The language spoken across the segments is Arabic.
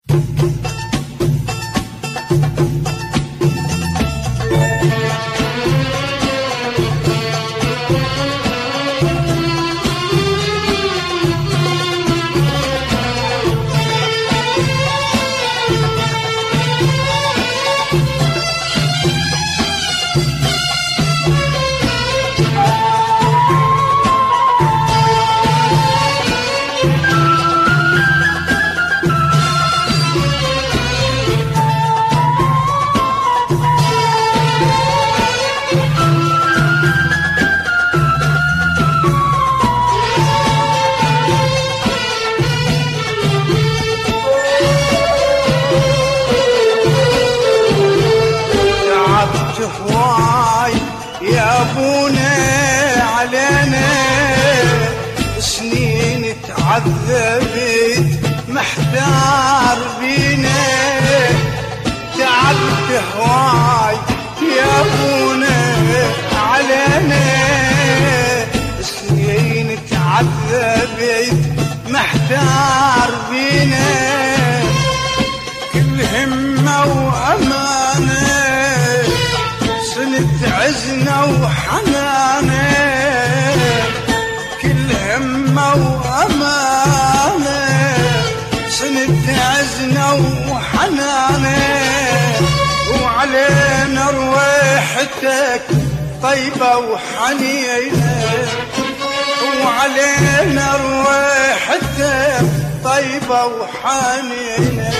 هواي يا ابونا علينا، سنين تعذبت محتار بينا. تعبت هواي يا ابونا علينا، سنين تعذبت محتار بينا. كل همة وأمانة سنة عزنا وحنانة، كل همة وأمانة سنة عزنا وحنانة. وعلينا رويحتك طيبة وحنينة، وعلينا رويحتك طيبة وحنينة.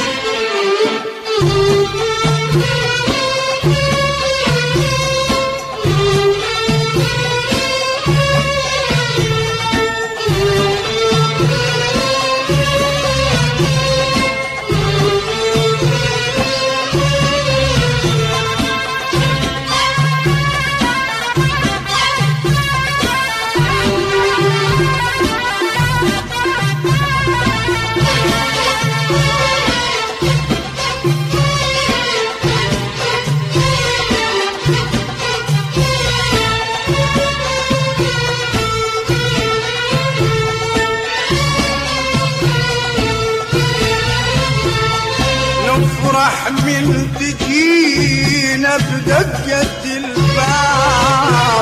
نفرح من تجينا بدقة الباب،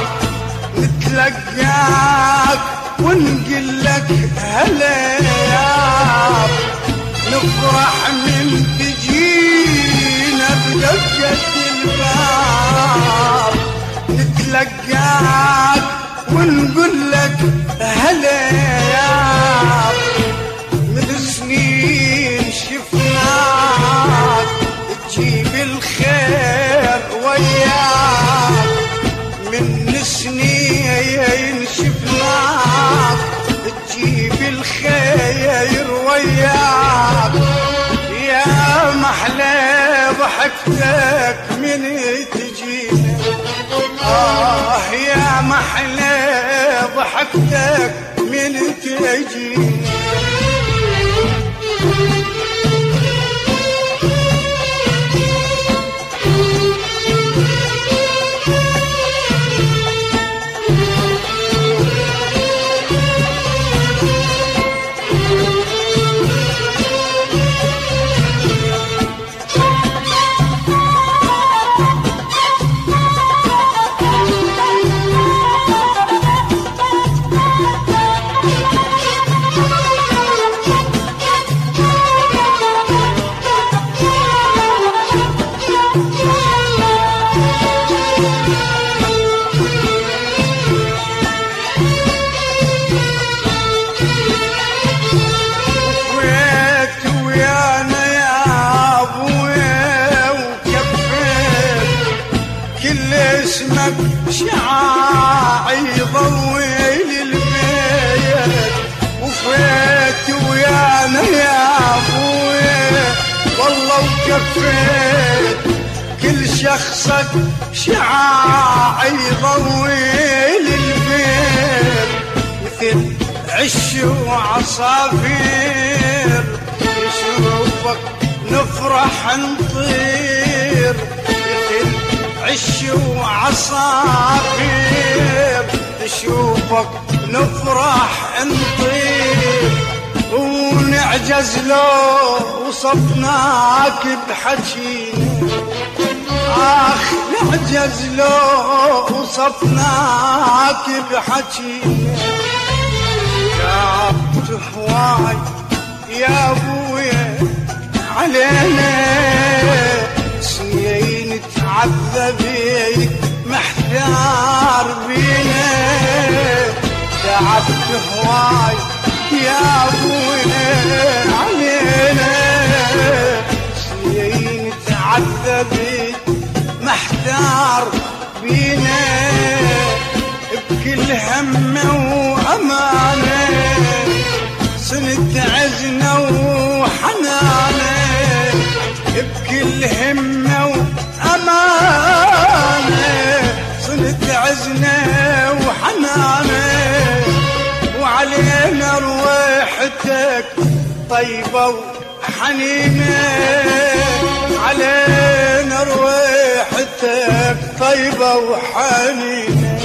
نتلقاك ونقلك هلا ياب. نفرح من تجينا بدقة الباب، نتلقاك ونقلك هلا ياب. من سنين شفناك تجيب الخير وياك، من سنين شفناك تجيب الخير وياك. يا محلى ضحكتك من تجينا، يا محلى ضحكتك من تجينا. اسمك شعاعي ضوي للبيت، وفيت ويانا يا ابوي والله وكفيت. كل شخصك شعاعي ضوي للبيت، مثل عش وعصافير نشوفك نفرح نطير. عش وعصافير نشوفك نفرح نطير، ونعجز لو وصفناك بحكينا نعجز لو وصفناك بحكينا تعبت هواي يا ابويا علينا سنين تعذبي محتار بينا تعبت هواي يا ابويا علينا سنين تعذبي محتار بينا بكل همه وامانه سنة عزنا وحنانه بكل همه وامانه سنة عزنا وحنانه وعلينا رويحتك طيبه وحنينه علينا رويحتك طيبة وحنينة